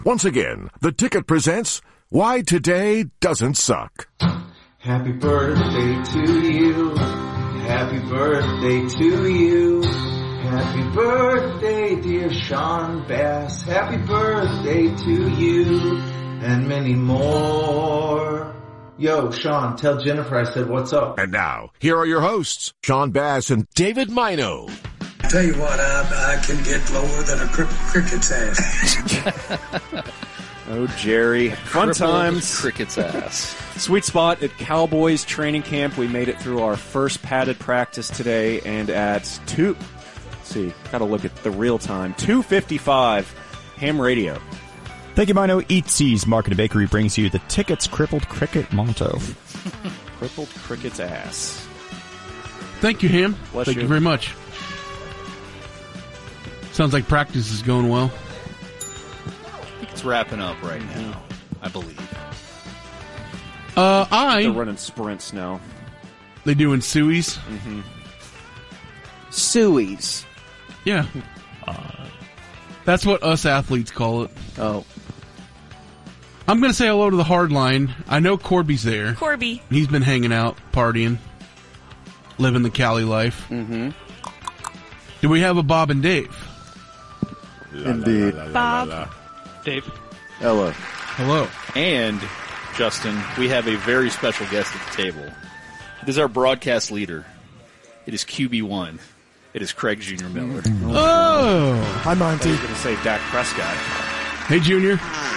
Once again, The Ticket presents Why Today Doesn't Suck. Happy birthday to you. Happy birthday to you. Happy birthday, dear Sean Bass. Happy birthday to you. And many more. Yo, Sean, tell Jennifer I said what's up. And now, here are your hosts, Sean Bass and David Mino. I tell you what, I can get lower than a cricket's ass. Oh, Jerry. Fun times. Cricket's ass. Sweet spot at Cowboys training camp. We made it through our first padded practice today, and at gotta look at the real time, 2:55, ham radio. Thank you, Mino. Eatsies Market and Bakery brings you the Ticket's Crippled Cricket Motto. Crippled cricket's ass. Thank you, Ham. Bless Thank you. you very much. Sounds like practice is going well. It's wrapping up right now, I believe. They're running sprints now. They doing sueys? Mm-hmm. Sueys. Yeah. That's what us athletes call it. Oh. I'm going to say hello to the hard line. I know Corby's there. Corby. He's been hanging out, partying, living the Cali life. Mm-hmm. Do we have a Bob and Dave? Indeed. Bob. Dave. Hello. Hello. And, Justin, we have a very special guest at the table. It is our broadcast leader. It is QB1. It is Craig Jr. Miller. Oh! Hi, Monty. I was going to say Dak Prescott. Hey, Junior.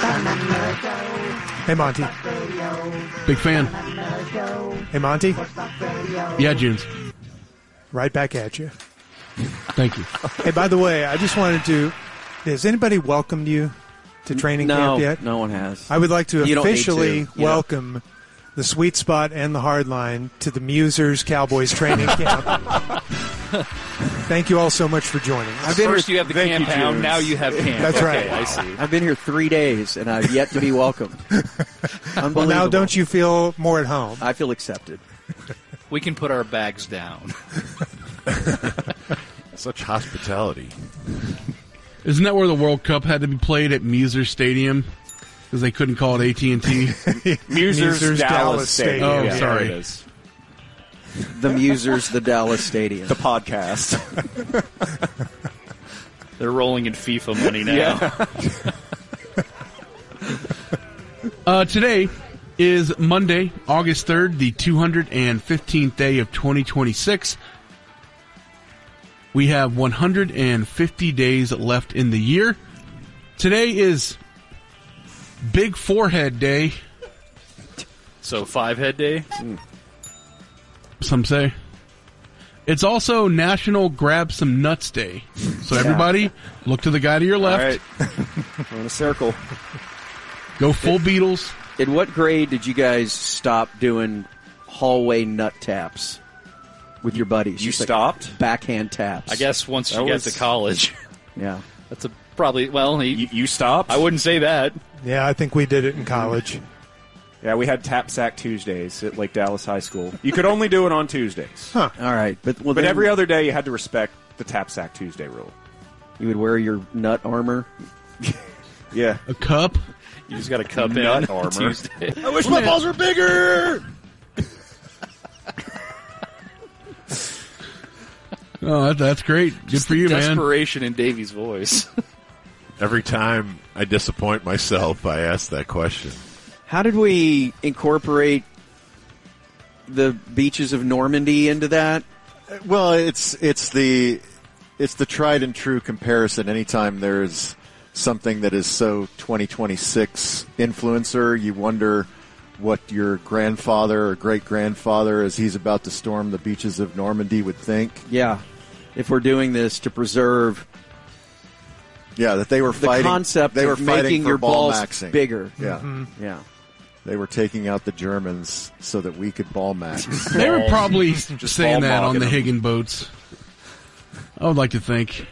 Hey, Monty. Big fan. Hey, Monty. Yeah, Junes. Right back at you. Thank you. Hey, by the way, I just wanted to... Has anybody welcomed you to training camp yet? No one has. I would like to You don't need officially to, welcome the Sweet Spot and the Hard Line to the Musers Cowboys training camp. Thank you all so much for joining. First you have the camp pound, now you have camp. That's okay, right. I see. I've been here 3 days, and I've yet to be welcomed. Unbelievable. Well, now don't you feel more at home? I feel accepted. We can put our bags down. Such hospitality. Isn't that where the World Cup had to be played at Muser Stadium? Because they couldn't call it AT&T? Musers Dallas Stadium. Oh, yeah, sorry. It is. The Musers, the Dallas Stadium. The podcast. They're rolling in FIFA money now. Yeah. Today is Monday, August 3rd, the 215th day of 2026. We have 150 days left in the year. Today is Big Forehead Day. So 5-head day? Some say. It's also National Grab Some Nuts Day. So everybody, look to the guy to your left. All right. We're in a circle. Go full Beatles. In what grade did you guys stop doing hallway nut taps with your buddies? You Just like stopped? backhand taps. I guess once you get to college. Yeah. That's probably, well, You stopped? I wouldn't say that. Yeah, I think we did it in college. Yeah, we had Tap Sack Tuesdays at Lake Dallas High School. You could only do it on Tuesdays. Huh. All right. But But every other day you had to respect the Tap Sack Tuesday rule. You would wear your nut armor. Yeah. A cup. You just got to cup Nut in armor. Tuesday. I wish my balls were bigger! Oh, that's great. Good for you, man. Desperation in Davey's voice. Every time I disappoint myself, I ask that question. How did we incorporate the beaches of Normandy into that? Well, it's the tried and true comparison. Anytime there's something that is so 2026 influencer, you wonder what your grandfather or great-grandfather, as he's about to storm the beaches of Normandy, would think. Yeah. If we're doing this to preserve that they were the fighting. concept they were of fighting making for your ball balls maxing. bigger. Yeah, Yeah. they were taking out the Germans so that we could ball max. They were probably saying ball that on mogging the them. Higgin boats. I would like to think.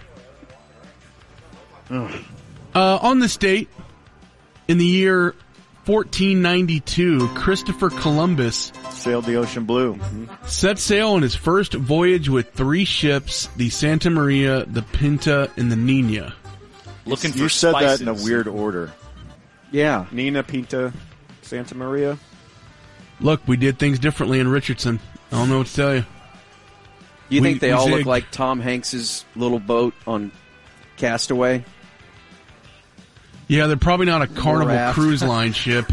On this date, in the year 1492, Christopher Columbus Sailed the ocean blue. set sail on his first voyage with 3 ships, the Santa Maria, the Pinta, and the Nina. Looking for You said spices. that in a weird order. Yeah. Nina Pinta Santa Maria. Look, we did things differently in Richardson. I don't know what to tell you. You think they all look zigged. like Tom Hanks's little boat on Castaway? Yeah, they're probably not a Carnival raft. Cruise Line ship.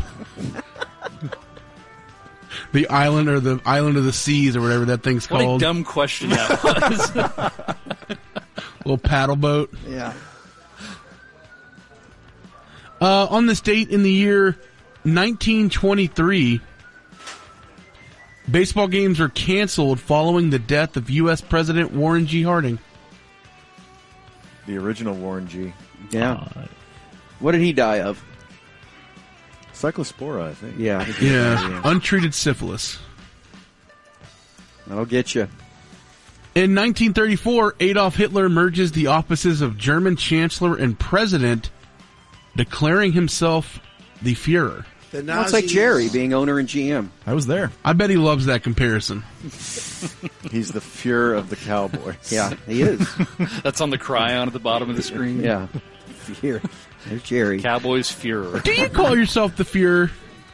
The island of the seas or whatever that thing's What called. a dumb question that was. Little paddle boat. Yeah. On this date in the year 1923, baseball games were canceled following the death of U.S. President Warren G. Harding. The original Warren G. Yeah. What did he die of? Cyclospora, I think. Yeah. Yeah, untreated syphilis. That'll get you. In 1934, Adolf Hitler merges the offices of German Chancellor and President, declaring himself the Fuhrer. The Well, it's like Jerry being owner in GM. I was there. I bet he loves that comparison. He's the Fuhrer of the Cowboys. Yeah, he is. That's on the cryon at the bottom of the screen. Yeah. Here. There's Jerry. Cowboys Fuhrer. Do you call yourself the Fuhrer?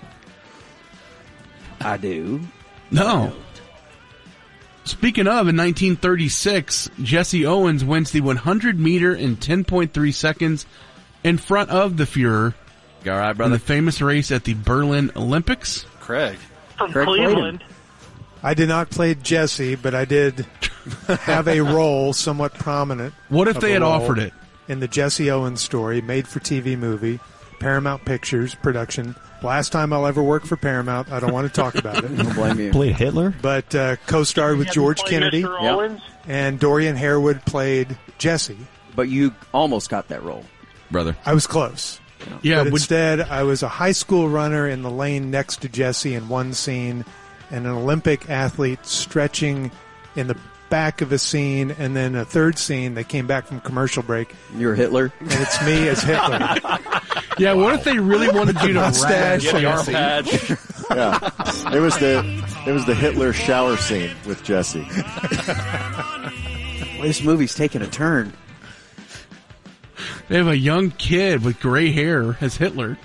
I do. No. Speaking of, in 1936, Jesse Owens wins the 100 meter in 10.3 seconds in front of the Fuhrer You all right, in brother? the famous race at the Berlin Olympics. Craig. From Craig Cleveland. I did not play Jesse, but I did have a role somewhat prominent. What if of they a had role offered it? in the Jesse Owens story, made-for-TV movie, Paramount Pictures production. Last time I'll ever work for Paramount. I don't want to talk about it. Don't blame you. Played Hitler? But co-starred with You George play Kennedy, Mr. Owens? and Dorian Harewood played Jesse. But you almost got that role. Brother. I was close. Yeah, But would- instead, I was a high school runner in the lane next to Jesse in one scene, and an Olympic athlete stretching in the back of a scene, and then a third scene. They came back from commercial break, You're Hitler. and it's me as Hitler. yeah, what if they really wanted you to Mustache. rap? Get the arm Jesse. patch. Yeah. It was the Hitler shower scene with Jesse. Well, this movie's taking a turn. They have a young kid with gray hair as Hitler.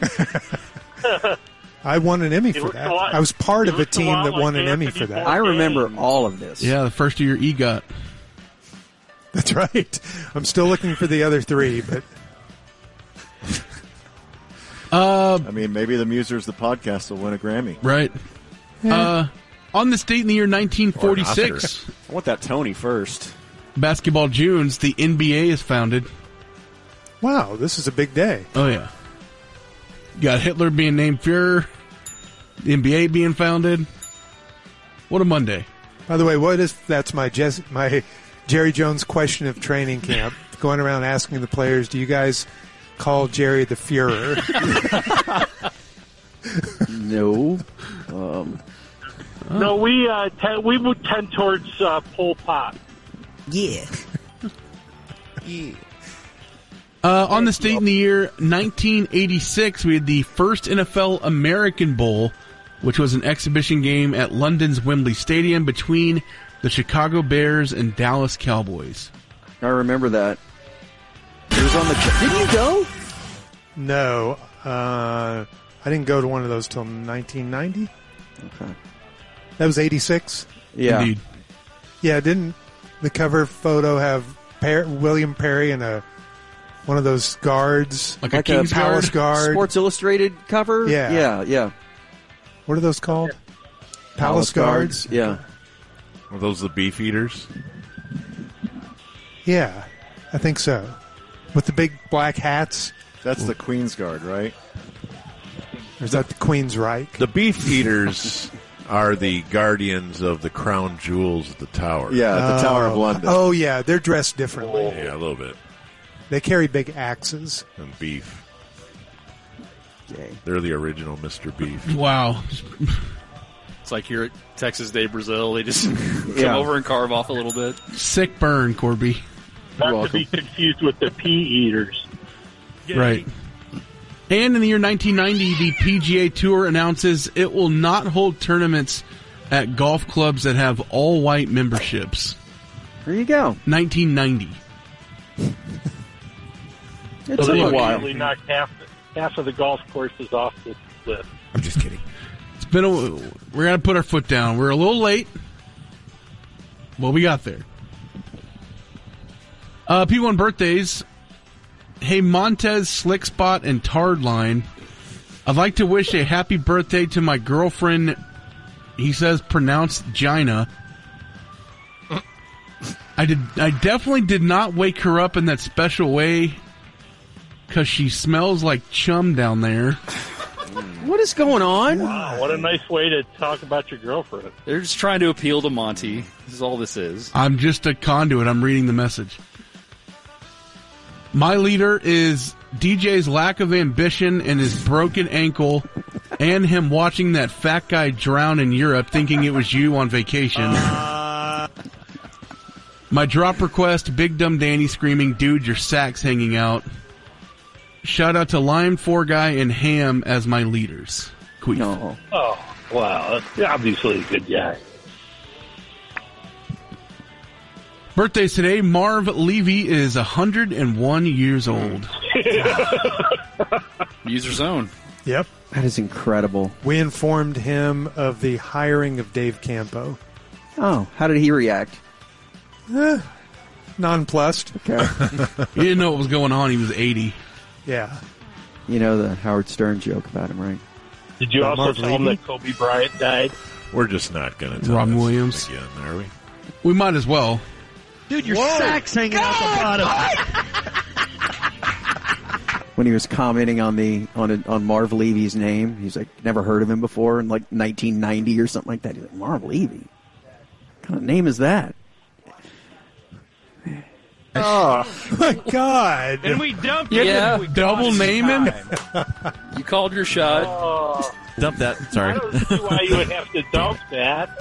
I won an Emmy It for looks that. a lot- I was part it of a looks a team lot that like won an Emmy Anthony for that. I remember all of this. Yeah, the first of your EGOT. That's right. I'm still looking for the other three, but I mean, maybe the Musers, the podcast, will win a Grammy. Right. On this date in the year 1946, I want that Tony first. Basketball Junes, the NBA is founded. wow, this is a big day. Oh, yeah. Got Hitler being named Fuhrer, the NBA being founded. What a Monday. By the way, that's my Jerry Jones question of training camp, going around asking the players, do you guys call Jerry the Fuhrer? No. No, we would tend towards Pol Pot. Yeah. On this date in the year 1986, we had the first NFL American Bowl, which was an exhibition game at London's Wembley Stadium between the Chicago Bears and Dallas Cowboys. I remember that. It was on the. Didn't you go? No. I didn't go to one of those till 1990. Okay. That was 86? Yeah. Indeed. Yeah, didn't the cover photo have William Perry and one of those guards? Like Like a a King's Guard? Palace Guard. Sports Illustrated cover? Yeah. Yeah. What are those called? Palace Guards? Yeah. Are those the beef eaters? Yeah, I think so. With the big black hats? That's the Queen's Guard, right? Or is that the Queen's Reich? The beef eaters are the guardians of the crown jewels at the tower. Yeah, at the Tower of London. Oh, yeah, they're dressed differently. Yeah, a little bit. They carry big axes. And beef. Okay. They're the original Mr. Beef. Wow. It's like you're at Texas Day Brazil. They just come Yeah. over and carve off a little bit. Sick burn, Corby. Not to be confused with the pea eaters. Right. And in the year 1990, the PGA Tour announces it will not hold tournaments at golf clubs that have all-white memberships. There you go. 1990. It took a while. Usually knocked half half of the golf course is off this list. I'm just kidding. We're gonna put our foot down. We're a little late. Well, we got there. P1 birthdays. Hey, Montez, Slick Spot, and Tard Line. I'd like to wish a happy birthday to my girlfriend. He says pronounced Gina. I definitely did not wake her up in that special way because she smells like chum down there. What is going on? Wow, what a nice way to talk about your girlfriend. They're just trying to appeal to Monty. This is all this is. I'm just a conduit. I'm reading the message. My leader is DJ's lack of ambition and his broken ankle and him watching that fat guy drown in Europe thinking it was you on vacation. My drop request, Big Dumb Danny screaming, dude, your sack's hanging out. Shout out to Lime 4 Guy and Ham as my leaders. Queef. No. Oh, wow. That's obviously a good guy. Birthdays today, Marv Levy is 101 years old. User's own. Yep. That is incredible. We informed him of the hiring of Dave Campo. Oh, how did he react? Nonplussed. Okay. He didn't know what was going on. He was 80. Yeah. You know the Howard Stern joke about him, right? Did you also tell him that Kobe Bryant died? We're just not going to tell Robin this Williams again, are we? We might as well. Dude, your sack's hanging out the bottom. When he was commenting on Marv Levy's name, he's like, never heard of him before in like 1990 or something like that. He's like, Marv Levy? What kind of name is that? Oh, my God. And we dumped him. Yeah, We double naming. You called your shot. Oh, Dump that. Sorry. I don't see why you would have to dump that.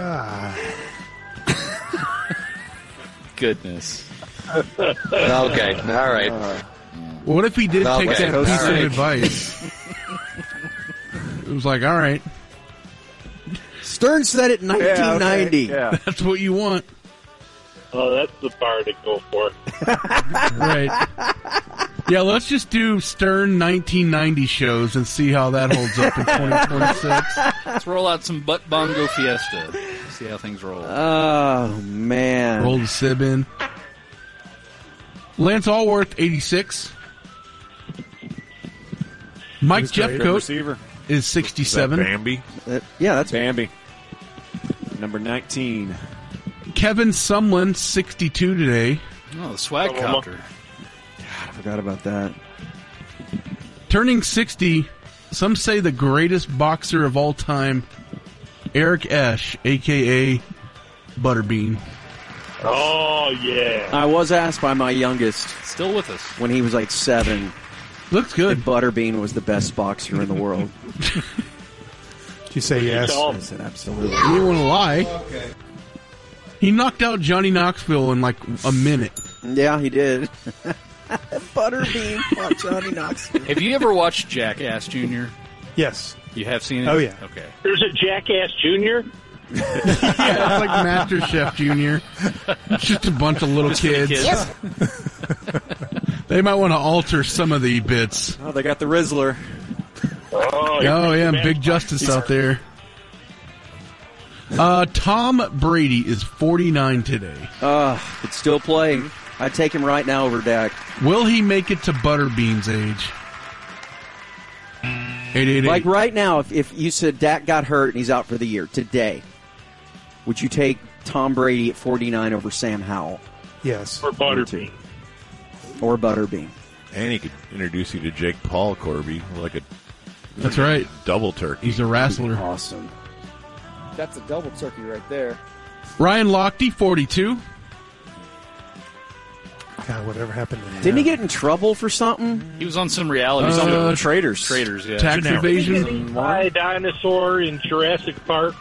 Goodness. Okay, all right. What if he did take Okay. that piece All of right. advice? It was like, all right. Stern said it in 1990. Yeah. That's what you want. Oh, that's the bar to go for. Right. Yeah, let's just do Stern 1990 shows and see how that holds up in 2026. Let's roll out some Butt Bongo Fiesta. See how things roll. Oh, man. Roll the sib in. Lance Allworth, 86. Mike Jeffcoat receiver. is 67. Is that Bambi? Yeah, that's Bambi. Number 19. Kevin Sumlin, 62 today. Oh, the swag copter. I forgot about that. Turning 60, some say the greatest boxer of all time, Eric Esch, a.k.a. Butterbean. Oh, yeah. I was asked by my youngest. Still with us. When he was like 7. Looks good. If Butterbean was the best boxer in the world. Did you say yes? I said absolutely. You didn't want to lie. Okay. He knocked out Johnny Knoxville in like a minute. Yeah, he did. Butterbean fought Johnny Knoxville. Have you ever watched Jackass Jr.? Yes. You have seen it? Oh, yeah. Okay. There's a Jackass Jr.? Yeah, it's like Master Chef Jr. It's just a bunch of little kids. They might want to alter some of the bits. Oh, they got the Rizzler. Oh, yeah, Big Justice out there. Tom Brady is 49 today. Could still play. I'd take him right now over Dak. Will he make it to Butterbean's age? 888. Like right now, if you said Dak got hurt and he's out for the year today, would you take Tom Brady at 49 over Sam Howell? Yes. Or Butterbean. Or Butterbean. And he could introduce you to Jake Paul, Corby, like a That's right. double turkey. He's a wrestler. Awesome. That's a double turkey right there. Ryan Lochte, 42. God, whatever happened to him? Didn't he get in trouble for something? He was on some reality show. Traders. Traders, yeah. Tax evasion. By a dinosaur in Jurassic Park.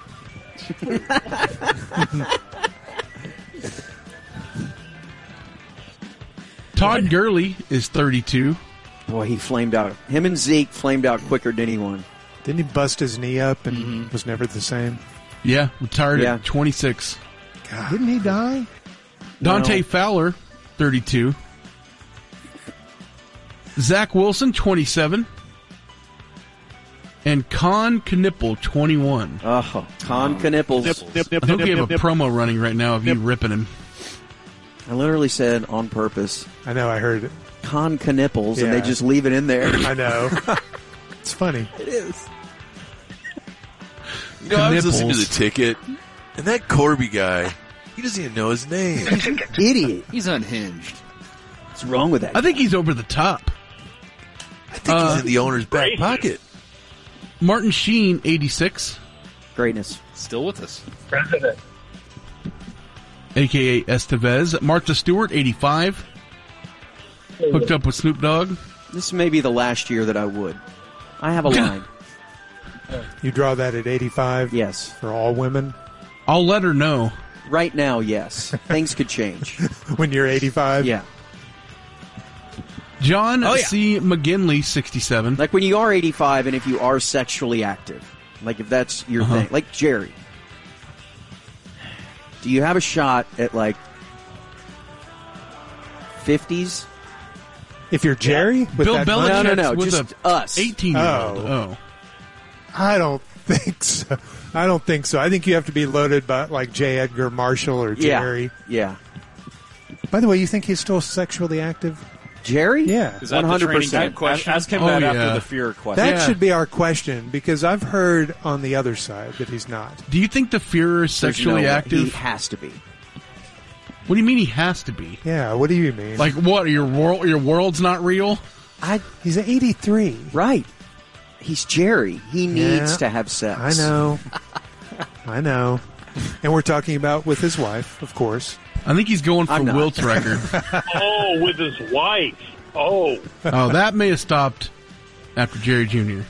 Todd Gurley is 32. Boy, he flamed out. Him and Zeke flamed out quicker than anyone. Didn't he bust his knee up and was never the same? Yeah, retired Yeah. at 26. God. Didn't he die? Dante No. Fowler, 32. Zach Wilson, 27. And Con Knipple 21. Oh, Con Knipples. I think we have a promo running right now of you ripping him. I literally said on purpose. I know, I heard it. Con Knipples, and Yeah. they just leave it in there. I know. It's funny. It is. You know, I was listening to the ticket, and that Corby guy, he doesn't even know his name. Idiot. He's unhinged. What's wrong with that? I think he's over the top. I think he's in the owner's back pocket. Martin Sheen, 86. Greatness. Still with us. President. A.K.A. Estevez. Martha Stewart, 85. Hooked up with Snoop Dogg. This may be the last year that I would. I have a line. You draw that at 85? Yes. For all women? I'll let her know. Right now, yes. Things could change. When you're 85? Yeah. John C. McGinley, 67. Like when you are 85 and if you are sexually active. Like if that's your thing. Like Jerry. Do you have a shot at like 50s? If you're Jerry? With Bill that Belichick No, with just a us. 18-year-old. Oh. I don't think so. I don't think so. I think you have to be loaded by like J. Edgar Marshall or Jerry. Yeah. By the way, you think he's still sexually active? Jerry? Yeah. Is that 100%? The training camp question? Ask him that after the fear question. That should be our question because I've heard on the other side that he's not. Do you think the Führer is sexually active? He has to be. What do you mean he has to be? Yeah, what do you mean? Like what? Your world's not real? He's 83. Right. He's Jerry. He needs to have sex. I know. I know. And we're talking about with his wife, of course. I think he's going for Wilt's record. Oh, with his wife. Oh. Oh, that may have stopped after Jerry Jr.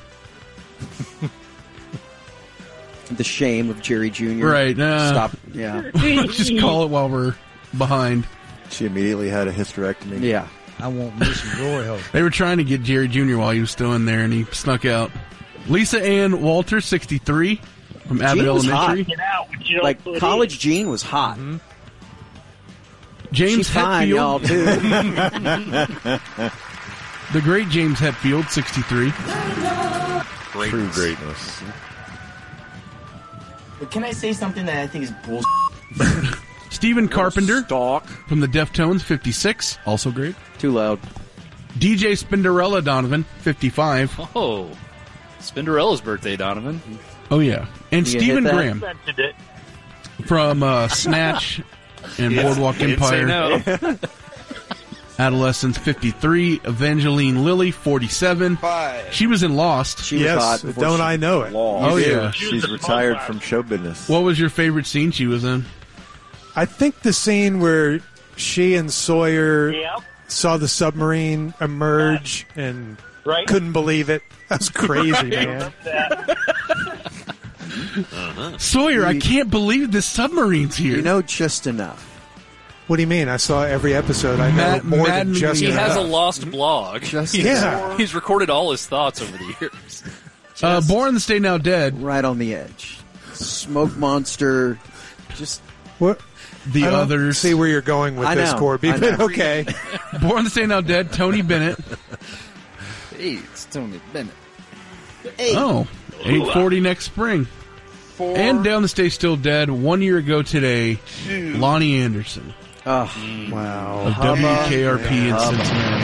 The shame of Jerry Jr. Right. Stop. Yeah. Let's just call it while we're behind. She immediately had a hysterectomy. Yeah. I want me some glory hole. They were trying to get Jerry Jr. while he was still in there, and he snuck out. Lisa Ann Walter, 63, from Abbott Gene was Elementary. hot. Get out, but you don't Like put college Gene was hot. Mm-hmm. James She's fine, Hetfield. y'all, too. The great James Hetfield, 63. True greatness. Can I say something that I think is bullshit? Stephen Carpenter Stalk. from the Deftones, 56. Also great. Too loud. DJ Spinderella Donovan, 55. Oh, Spinderella's birthday, Donovan. Oh, yeah. And You Stephen hit that? Graham Invented it. from Snatch and Boardwalk Didn't say Empire. no. Adolescence, 53. Evangeline Lilly, 47. Five. She was in Lost. She was Yes, hot. before don't she- I know it? Oh, yeah. She's retired from show business. What was your favorite scene she was in? I think the scene where she and Sawyer Yep. saw the submarine emerge and Right. couldn't believe it. That was crazy, man. Sawyer, I can't believe this submarine's here. You know just enough. What do you mean? I saw every episode. I know more Matt than just He enough. has a lost blog. Yeah. He's recorded all his thoughts over the years. Born in the State Now Dead. Right on the edge. Smoke Monster. Just What? The I don't Others. see where you're going with I this, know. Corby, I but know. okay. Born in the State Now Dead. Tony Bennett. Hey, it's Tony Bennett. Oh, 840 next spring. And Down the Stay Still Dead. 1 year ago today, Lonnie Anderson wow. of WKRP in Cincinnati.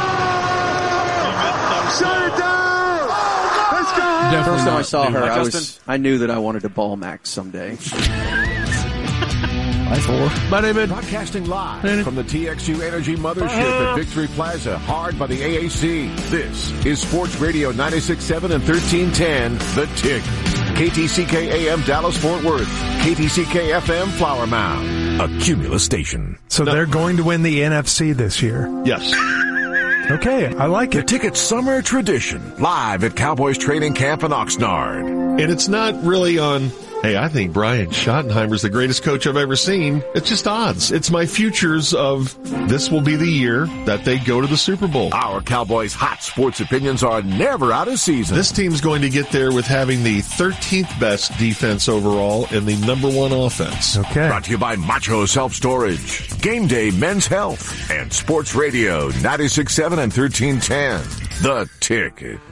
Shut it down! Let's go! Definitely First time I not saw her, Justin. I knew that I wanted to ball Max someday. Bye, David. Broadcasting live from the TXU Energy Mothership at Victory Plaza, hard by the AAC. This is Sports Radio 96.7 and 1310, The Tick. KTCK AM Dallas Fort Worth, KTCK FM Flower Mound, a Cumulus station. So they're going to win the NFC this year. Yes. Okay, I like The it. Ticket's summer tradition, live at Cowboys Training Camp in Oxnard. And it's not really on, hey, I think Brian Schottenheimer's the greatest coach I've ever seen. It's just odds. It's my futures of this will be the year that they go to the Super Bowl. Our Cowboys' hot sports opinions are never out of season. This team's going to get there with having the 13th best defense overall and the number one offense. Okay. Brought to you by Macho Self-Storage, Game Day Men's Health, and Sports Radio 96.7 and 1310. The Ticket.